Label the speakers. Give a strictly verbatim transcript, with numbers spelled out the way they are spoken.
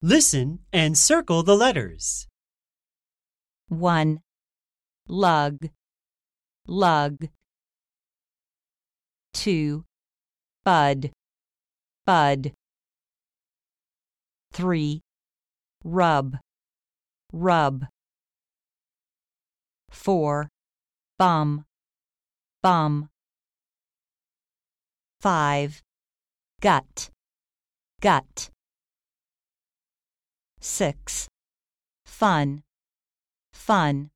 Speaker 1: Listen and circle the letters.
Speaker 2: one. Lug, lug. two. Bud, bud. three. Rub, rub. four. Bum, bum. five. Gut, gut. six. Fun, fun.